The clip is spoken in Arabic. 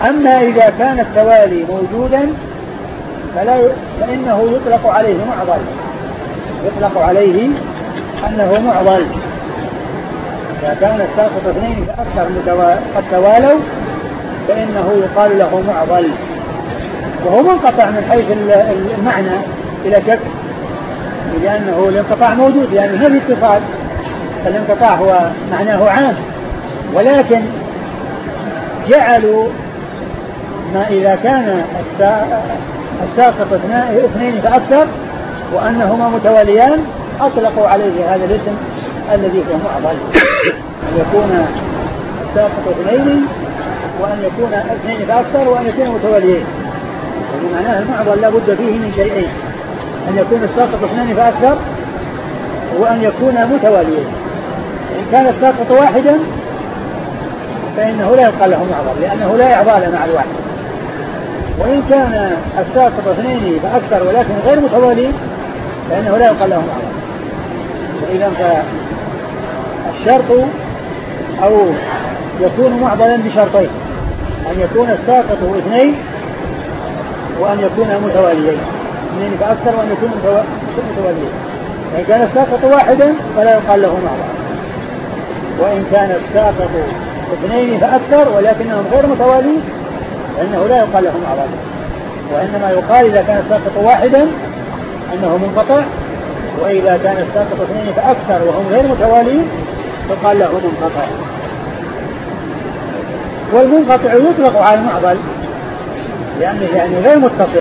أما إذا كان التوالي موجودا فإنه يطلق عليه معضل، يطلق عليه أنه معضل. إذا كان الساقط اثنين فأكثر قد توالوا فإنه يقال له معضل، وهو منقطع من حيث المعنى إلى شك، لأنه الانقطاع موجود، لأنه ما في اتصال، الانقطاع هو معناه عام، ولكن جعلوا ما إذا كان الساقط اثنين فأكثر وأنهما متواليان أطلقوا عليه هذا الاسم الذي هو معضل، أن يكون الساقط اثنين وأن يكون اثنين فأكثر وأن يكون متواليين. يعني معناه المعضل لا بد فيه من شيئين، أن يكون الساقط اثنين فأكثر وأن يكون متواليين. إن كان الساقط واحدا فإنه لا يقال له معضل، لأنه لا يعضل مع الواحد. وإن كان الساقط اثنين فأكثر ولكن غير متوالي فإنه لا يقال له معضل. وإذا فالشرط أو يكون معضلا بشرطين، أن يكون الساقط اثنين وأن يكون متواليين، اثنين فأكثر وأن يكون متواليين. إن كان الساقط واحدا فلا يقال له معضل، وإن كان الساقط اثنين فأكثر ولكنهم غير متوالين فإنه لا يقال له معضل، وإنما يقال إذا كان الساقط واحدا أنه منقطع، وإذا كان الساقط اثنين فأكثر وهم غير متوالين فقال له منقطع. والمنقطع يطلق على المعضل لأنه يعني غير متصل،